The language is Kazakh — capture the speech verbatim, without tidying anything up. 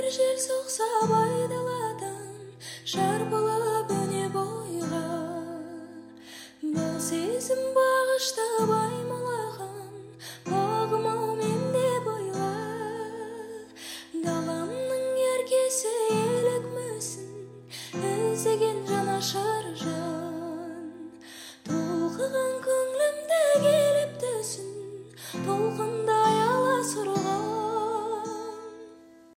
жел соқса айдаладан шарпылып өне бойға бұл сезім бағыштап